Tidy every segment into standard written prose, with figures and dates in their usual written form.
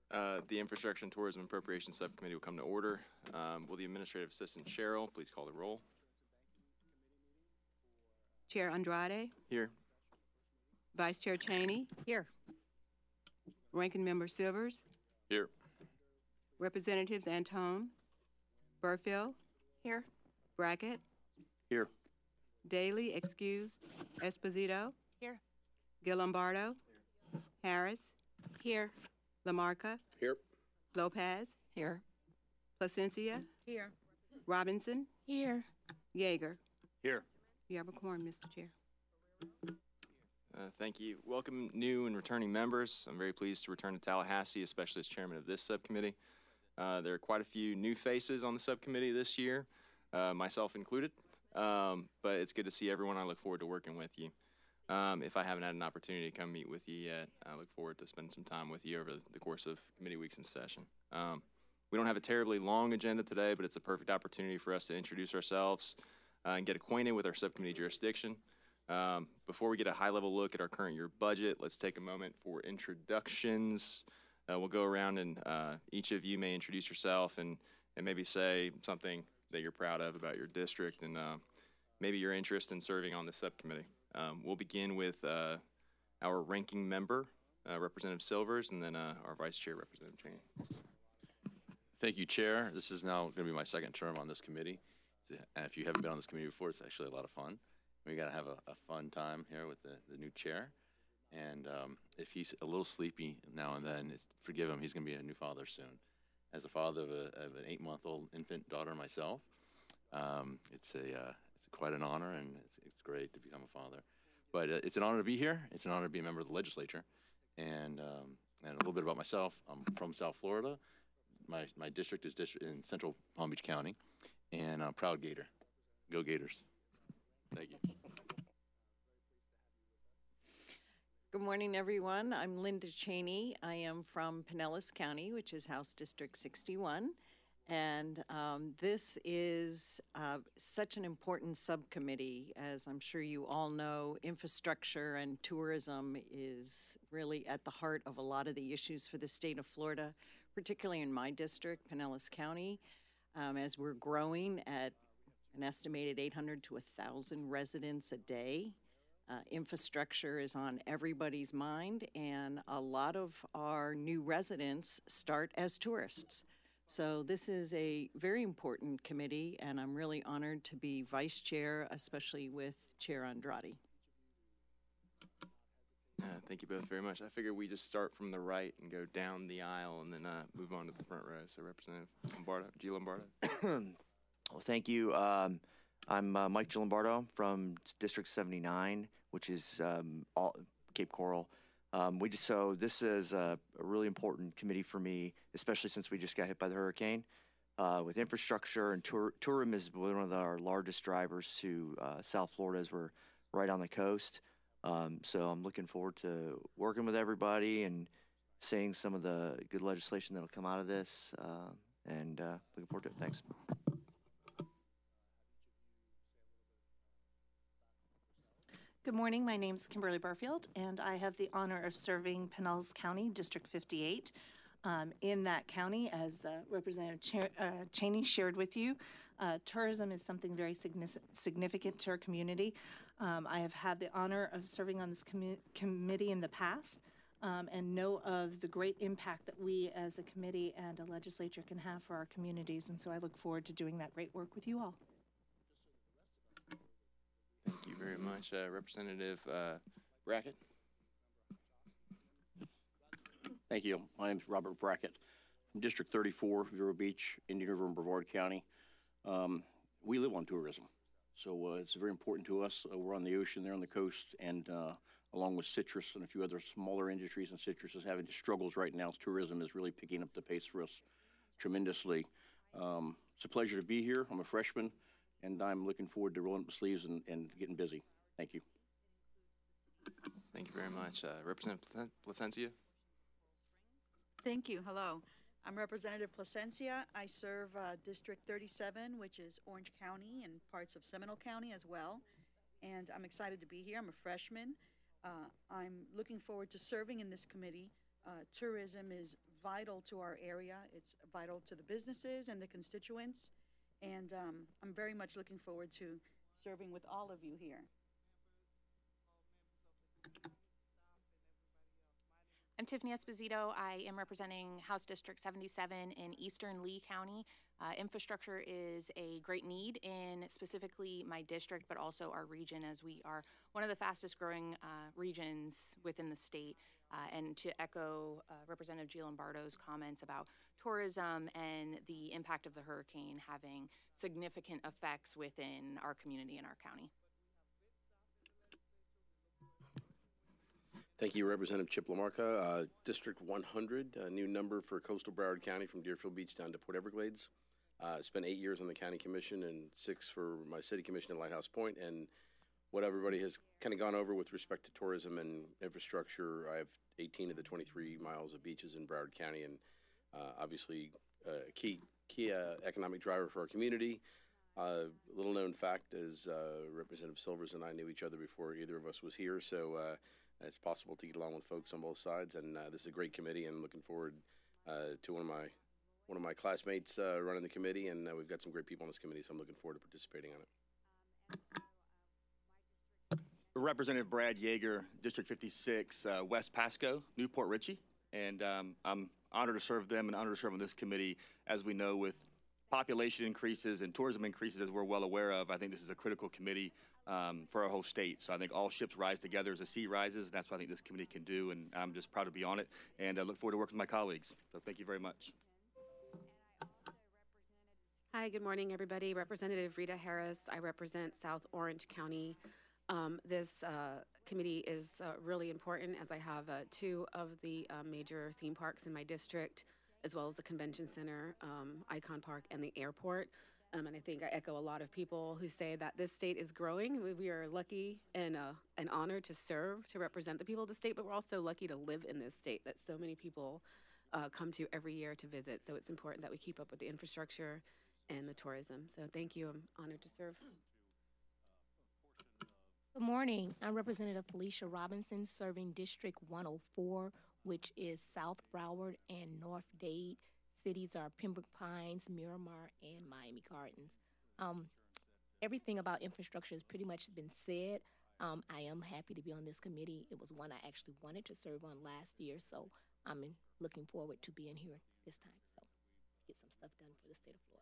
The Infrastructure and Tourism Appropriations Subcommittee will come to order. Will the Administrative Assistant Cheryl please call the roll? Chair Andrade, Here. Vice Chair Cheney, Here. Ranking Member Silvers, Here. Representatives Antone, Burfield, Here. Brackett, Here. Daly, excused, Esposito, Here. Gilombardo, Harris, Here. Lamarca, Here. Lopez, Here. Placencia, Here. Robinson, Here. Yeager. Here. You have a quorum, Mr. Chair. Thank you. Welcome new and returning members. I'm very pleased to return to Tallahassee, especially as chairman of this subcommittee. There are quite a few new faces on the subcommittee this year, myself included, but it's good to see everyone. I look forward to working with you. If I haven't had an opportunity to come meet with you yet, I look forward to spending some time with you over the course of committee weeks in session. We don't have a terribly long agenda today, but it's a perfect opportunity for us to introduce ourselves and get acquainted with our subcommittee jurisdiction. Before we get a high-level look at our current year budget, let's take a moment for introductions. We'll go around and each of you may introduce yourself and maybe say something that you're proud of about your district and maybe your interest in serving on the subcommittee. We'll begin with our ranking member, Representative Silvers, and then our Vice Chair, Representative Cheney. Thank you, Chair. This is now going to be my second term on this committee. And if you haven't been on this committee before, it's actually a lot of fun. We got to have a fun time here with the new chair. And if he's a little sleepy now and then, forgive him. He's going to be a new father soon. As a father of an 8-month-old infant daughter myself, it's quite an honor, and it's great to become a father. But it's an honor to be here. It's an honor to be a member of the legislature. And a little bit about myself. I'm from South Florida. My district is in Central Palm Beach County, and I'm a proud Gator. Go Gators. Thank you. Good morning, everyone. I'm Linda Cheney. I am from Pinellas County, which is House District 61. And this is such an important subcommittee. As I'm sure you all know, infrastructure and tourism is really at the heart of a lot of the issues for the state of Florida, particularly in my district, Pinellas County, as we're growing at an estimated 800 to 1,000 residents a day. Infrastructure is on everybody's mind, and a lot of our new residents start as tourists. So this is a very important committee, and I'm really honored to be vice chair, especially with Chair Andrade. Thank you both very much. I figure we just start from the right and go down the aisle and then move on to the front row. So Representative Lombardo, G. Lombardo. Well, thank you. I'm Mike Gilombardo from District 79, which is Cape Coral. So this is a really important committee for me, especially since we just got hit by the hurricane. With infrastructure and tourism is one of our largest drivers to South Florida, as we're right on the coast. So I'm looking forward to working with everybody and seeing some of the good legislation that'll come out of this, and looking forward to it. Thanks. Good morning. My name is Kimberly Burfield, and I have the honor of serving Pinellas County, District 58. In that county, as Representative Cheney shared with you, tourism is something very significant to our community. I have had the honor of serving on this committee in the past, and know of the great impact that we as a committee and a legislature can have for our communities. And so I look forward to doing that great work with you all. Thank you very much. Representative Brackett. Thank you. My name is Robert Brackett from District 34, Vero Beach, Indian River, and Brevard County. We live on tourism, so it's very important to us. We're on the ocean, they're on the coast, and along with citrus and a few other smaller industries, and citrus is having struggles right now. Tourism is really picking up the pace for us tremendously. It's a pleasure to be here. I'm a freshman, and I'm looking forward to rolling up the sleeves and getting busy. Thank you. Thank you very much. Representative Placencia. Thank you. Hello. I'm Representative Placencia. I serve District 37, which is Orange County and parts of Seminole County as well. And I'm excited to be here. I'm a freshman. I'm looking forward to serving in this committee tourism is vital to our area. It's vital to the businesses and the constituents. And I'm very much looking forward to serving with all of you here. I'm Tiffany Esposito. I am representing House District 77 in Eastern Lee County. Infrastructure is a great need in specifically my district, but also our region, as we are one of the fastest growing regions within the state. And to echo Representative Gianlombardo's comments about tourism and the impact of the hurricane having significant effects within our community and our county. Thank you, Representative Chip Lamarca. District 100, a new number for coastal Broward County from Deerfield Beach down to Port Everglades. Spent 8 years on the county commission and 6 for my city commission at Lighthouse Point. And what everybody has kind of gone over with respect to tourism and infrastructure, I have 18 of the 23 miles of beaches in Broward County, and obviously a key economic driver for our community. Little known fact is Representative Silvers and I knew each other before either of us was here, so it's possible to get along with folks on both sides, and this is a great committee, and I'm looking forward to one of my classmates running the committee, and we've got some great people on this committee, so I'm looking forward to participating on it. Representative Brad Yeager, District 56, West Pasco, Newport Richey, and I'm honored to serve them and honored to serve on this committee. As we know, with population increases and tourism increases, as we're well aware of, I think this is a critical committee for our whole state. So I think all ships rise together as the sea rises, and that's what I think this committee can do, and I'm just proud to be on it, and I look forward to working with my colleagues. So thank you very much. Hi, good morning, everybody. Representative Rita Harris. I represent South Orange County. This committee is really important, as I have 2 of the major theme parks in my district, as well as the convention center, Icon Park, and the airport. And I think I echo a lot of people who say that this state is growing. We are lucky and honored to serve, to represent the people of the state, but we're also lucky to live in this state that so many people come to every year to visit. So it's important that we keep up with the infrastructure and the tourism. So thank you. I'm honored to serve. Good morning. I'm Representative Felicia Robinson, serving District 104, which is South Broward and North Dade. Cities are Pembroke Pines, Miramar, and Miami Gardens. Everything about infrastructure has pretty much been said. I am happy to be on this committee. It was one I actually wanted to serve on last year, so I'm looking forward to being here this time. So get some stuff done for the state of Florida.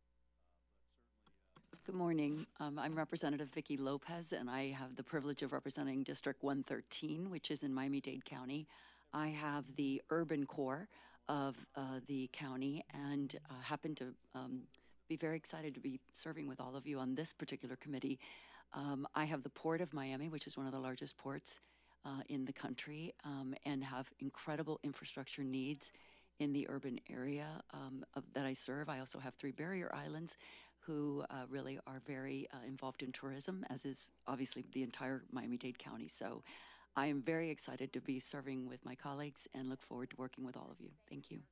Good morning. I'm Representative Vicki Lopez, and I have the privilege of representing District 113, which is in Miami-Dade County. I have the urban core of the county and happen to be very excited to be serving with all of you on this particular committee. I have the Port of Miami, which is one of the largest ports in the country, and have incredible infrastructure needs in the urban area that I serve. I also have 3 barrier islands who really are very involved in tourism, as is obviously the entire Miami-Dade County. So I am very excited to be serving with my colleagues and look forward to working with all of you. Thank you.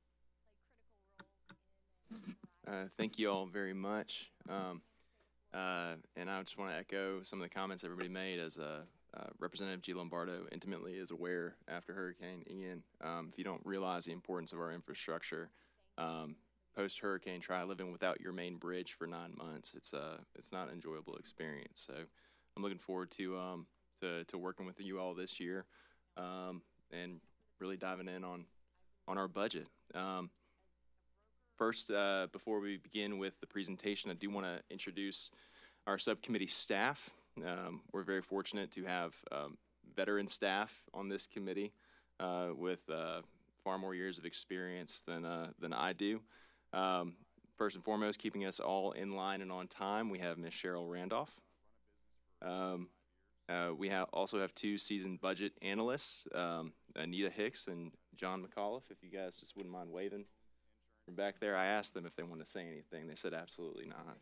Thank you all very much. And I just want to echo some of the comments everybody made. As Representative Gianlombardo intimately is aware after Hurricane Ian, if you don't realize the importance of our infrastructure, post-hurricane, try living without your main bridge for 9 months. It's not an enjoyable experience. So I'm looking forward to working with you all this year, and really diving in on our budget. First, before we begin with the presentation, I do want to introduce our subcommittee staff. We're very fortunate to have veteran staff on this committee with far more years of experience than I do. First and foremost, keeping us all in line and on time, we have Ms. Cheryl Randolph. We also have 2 seasoned budget analysts, Anita Hicks and John McAuliffe. If you guys just wouldn't mind waving from back there. I asked them if they wanted to say anything. They said absolutely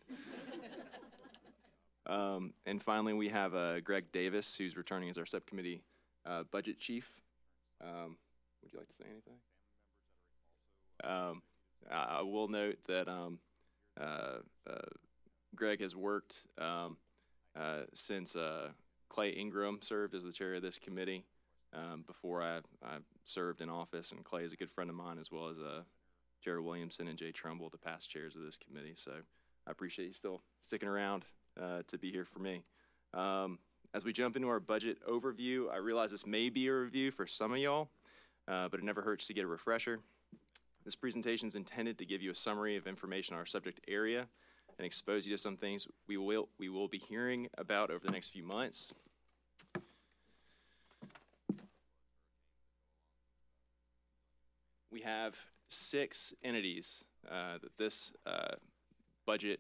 not. And finally, we have Greg Davis, who's returning as our subcommittee budget chief. Would you like to say anything? I will note that Greg has worked since Clay Ingram served as the chair of this committee. Before I served in office, and Clay is a good friend of mine, as well as Jared Williamson and Jay Trumbull, the past chairs of this committee. So I appreciate you still sticking around to be here for me. As we jump into our budget overview, I realize this may be a review for some of y'all, but it never hurts to get a refresher. This presentation is intended to give you a summary of information on our subject area and expose you to some things we will be hearing about over the next few months. We have 6 entities that this budget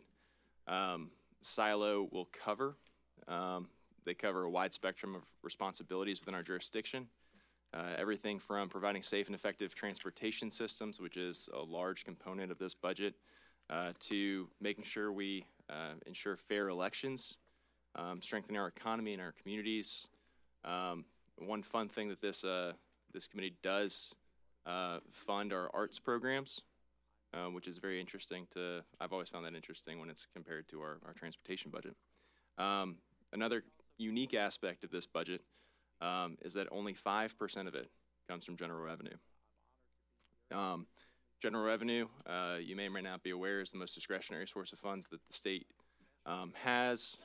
silo will cover. They cover a wide spectrum of responsibilities within our jurisdiction. Everything from providing safe and effective transportation systems, which is a large component of this budget, to making sure we ensure fair elections, strengthening our economy and our communities. One fun thing that this committee does fund our arts programs, which is very interesting I've always found that interesting when it's compared to our transportation budget. Another unique aspect of this budget is that only 5% of it comes from general revenue. General revenue, you may or may not be aware, is the most discretionary source of funds that the state has.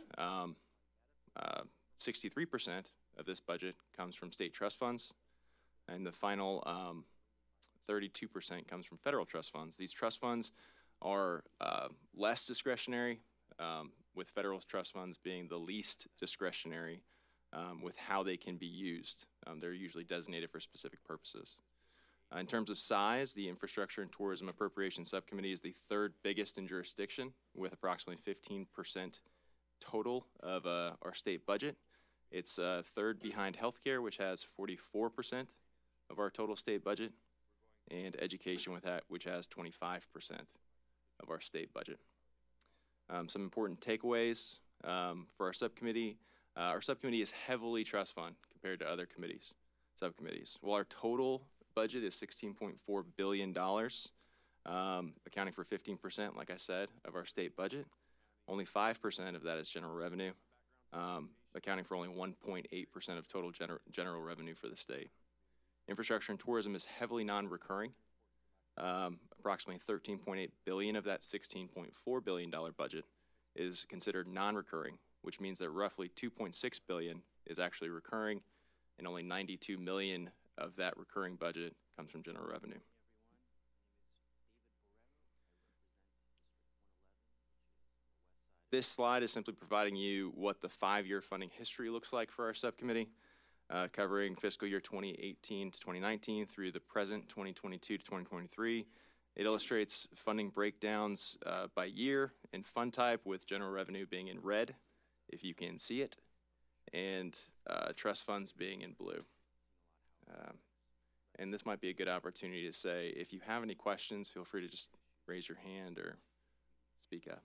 63% of this budget comes from state trust funds, and the final 32% comes from federal trust funds. These trust funds are less discretionary, with federal trust funds being the least discretionary with how they can be used. They're usually designated for specific purposes. In terms of size, the Infrastructure and Tourism Appropriations Subcommittee is the 3rd biggest in jurisdiction, with approximately 15% total of our state budget. It's 3rd behind healthcare, which has 44% of our total state budget, and education, which has 25% of our state budget. Some important takeaways for our subcommittee. Our subcommittee is heavily trust fund compared to other subcommittees. While our total budget is $16.4 billion, accounting for 15%, like I said, of our state budget, only 5% of that is general revenue, accounting for only 1.8% of total general revenue for the state. Infrastructure and tourism is heavily non-recurring. Approximately $13.8 billion of that $16.4 billion budget is considered non-recurring, which means that roughly $2.6 billion is actually recurring, and only $92 million of that recurring budget comes from general revenue. This slide is simply providing you what the 5-year funding history looks like for our subcommittee, covering fiscal year 2018 to 2019 through the present 2022 to 2023. It illustrates funding breakdowns by year and fund type, with general revenue being in red, if you can see it, and trust funds being in blue. And this might be a good opportunity to say, if you have any questions, feel free to just raise your hand or speak up.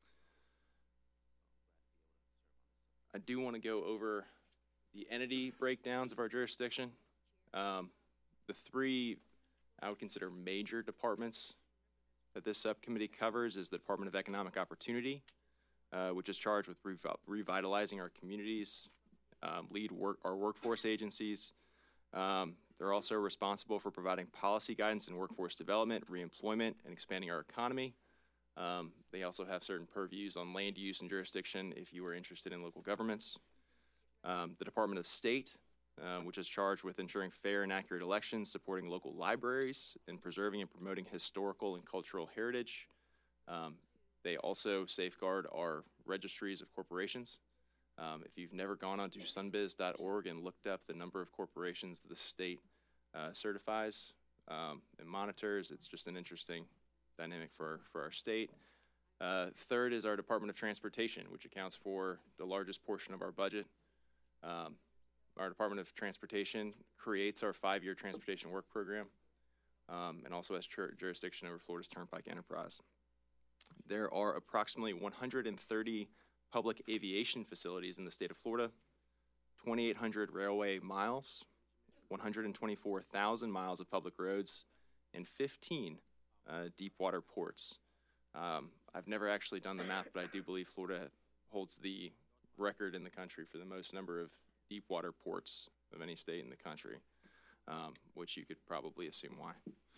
I do want to go over the entity breakdowns of our jurisdiction. The 3 I would consider major departments that this subcommittee covers is the Department of Economic Opportunity, which is charged with revitalizing our communities, lead our workforce agencies. They're also responsible for providing policy guidance in workforce development, reemployment, and expanding our economy. They also have certain purviews on land use and jurisdiction if you are interested in local governments. The Department of State, which is charged with ensuring fair and accurate elections, supporting local libraries, and preserving and promoting historical and cultural heritage. They also safeguard our registries of corporations. If you've never gone onto sunbiz.org and looked up the number of corporations that the state certifies and monitors, it's just an interesting dynamic for our state. 3rd is our Department of Transportation, which accounts for the largest portion of our budget. Our Department of Transportation creates our 5-year transportation work program and also has jurisdiction over Florida's Turnpike Enterprise. There are approximately 130 public aviation facilities in the state of Florida, 2,800 railway miles, 124,000 miles of public roads, and 15 deep water ports. I've never actually done the math, but I do believe Florida holds the record in the country for the most number of deep water ports of any state in the country. which you could probably assume why.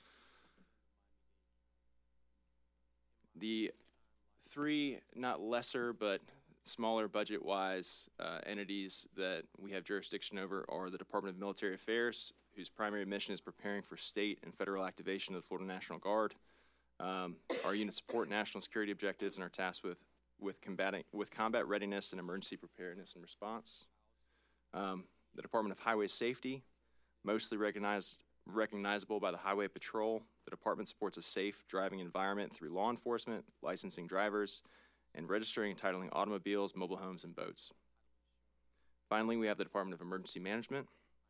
The three, not lesser, but smaller budget-wise entities that we have jurisdiction over are the Department of Military Affairs, whose primary mission is preparing for state and federal activation of the Florida National Guard. Our units support national security objectives and are tasked with combat readiness and emergency preparedness and response. The Department of Highway Safety, mostly recognizable by the Highway Patrol. The department supports a safe driving environment through law enforcement, licensing drivers, and registering and titling automobiles, mobile homes, and boats. Finally, we have the Department of Emergency Management.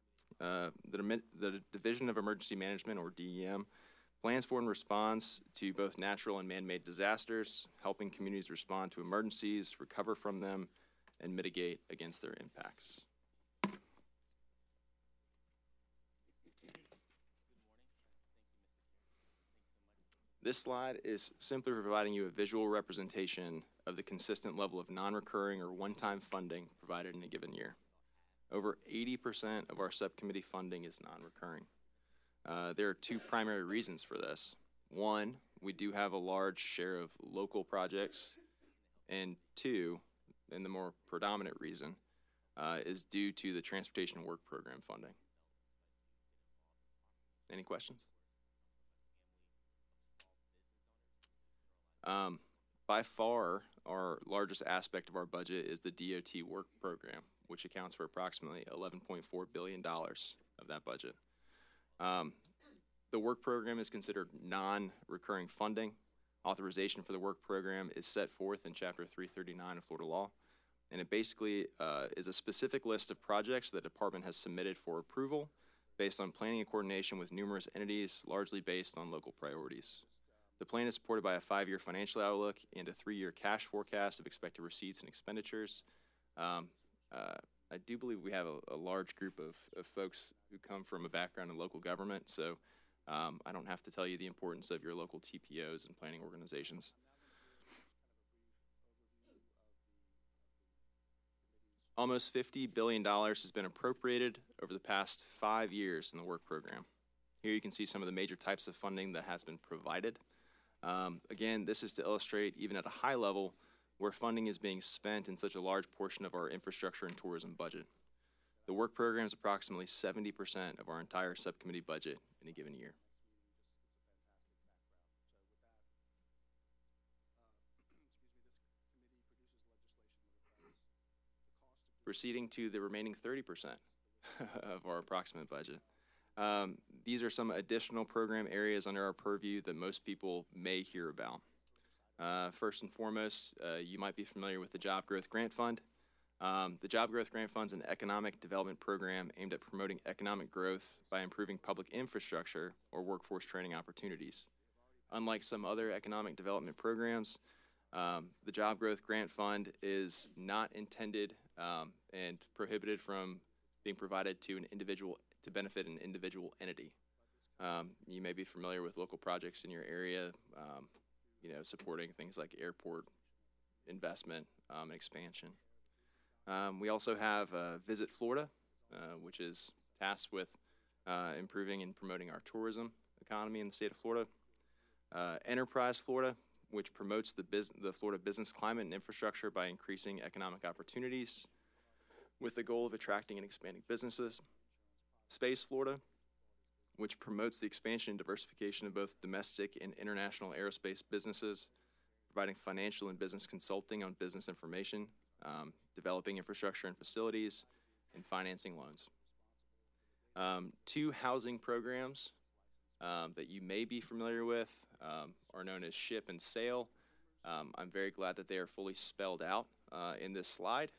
The Division of Emergency Management, or DEM, plans for and responds to both natural and man-made disasters, helping communities respond to emergencies, recover from them, and mitigate against their impacts. This slide is simply providing you a visual representation of the consistent level of non-recurring or one-time funding provided in a given year. Over 80% of our subcommittee funding is non-recurring. There are two primary reasons for this. One, we do have a large share of local projects, and two, and the more predominant reason, is due to the Transportation Work Program funding. Any questions? By far, our largest aspect of our budget is the DOT Work Program, which accounts for approximately $11.4 billion of that budget. The work program is considered non-recurring funding. Authorization for the work program is set forth in Chapter 339 of Florida law, and it basically is a specific list of projects the department has submitted for approval based on planning and coordination with numerous entities, largely based on local priorities. The plan is supported by a 5-year financial outlook and a 3-year cash forecast of expected receipts and expenditures. I do believe we have a large group of folks who come from a background in local government, so I don't have to tell you the importance of your local TPOs and planning organizations. Almost $50 billion has been appropriated over the past 5 years in the work program. Here you can see some of the major types of funding that has been provided. Again, this is to illustrate, even at a high level, where funding is being spent in such a large portion of our infrastructure and tourism budget. The work program is approximately 70% of our entire subcommittee budget in a given year. Proceeding to the remaining 30% of our approximate budget. These are some additional program areas under our purview that most people may hear about. First and foremost, you might be familiar with the Job Growth Grant Fund. The Job Growth Grant Fund is an economic development program aimed at promoting economic growth by improving public infrastructure or workforce training opportunities. Unlike some other economic development programs, the Job Growth Grant Fund is not intended and prohibited from being provided to to benefit an individual entity. You may be familiar with local projects in your area, supporting things like airport investment and expansion. We also have Visit Florida, which is tasked with improving and promoting our tourism economy in the state of Florida. Enterprise Florida, which promotes the Florida business climate and infrastructure by increasing economic opportunities with the goal of attracting and expanding businesses. Space Florida, which promotes the expansion and diversification of both domestic and international aerospace businesses, providing financial and business consulting on business information, developing infrastructure and facilities, and financing loans. 2 housing programs that you may be familiar with are known as SHIP and SAIL. I'm very glad that they are fully spelled out in this slide.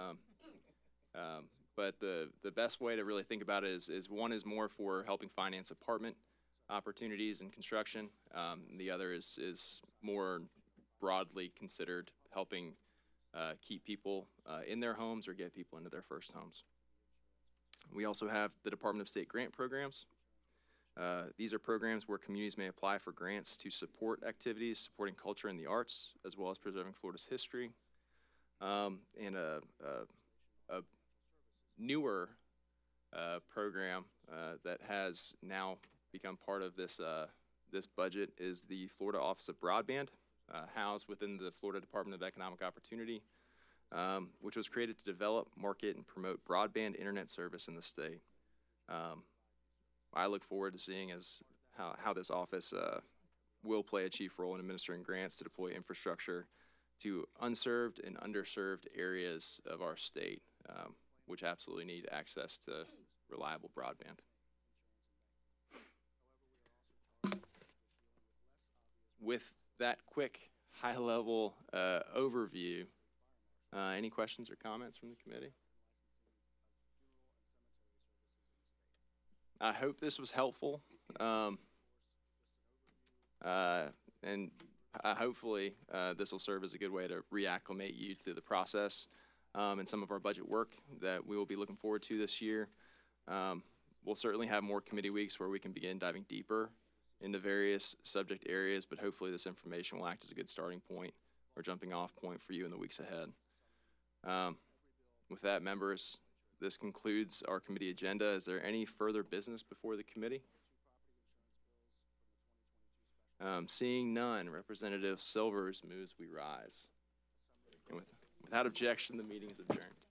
But the best way to really think about it is one is more for helping finance apartment opportunities and construction. The other is more broadly considered helping keep people in their homes or get people into their first homes. We also have the Department of State grant programs. These are programs where communities may apply for grants to support activities supporting culture and the arts, as well as preserving Florida's history. And a newer program that has now become part of this this budget is the Florida Office of Broadband, housed within the Florida Department of Economic Opportunity, which was created to develop, market, and promote broadband internet service in the state. I look forward to seeing how this office will play a chief role in administering grants to deploy infrastructure to unserved and underserved areas of our state, which absolutely need access to reliable broadband. With that quick, high-level overview, any questions or comments from the committee? I hope this was helpful, and hopefully this will serve as a good way to reacclimate you to the process and some of our budget work that we will be looking forward to this year. We'll certainly have more committee weeks where we can begin diving deeper into various subject areas, but hopefully this information will act as a good starting point or jumping off point for you in the weeks ahead. With that, members, this concludes our committee agenda. Is there any further business before the committee? Seeing none, Representative Silvers moves we rise. And without objection, the meeting is adjourned.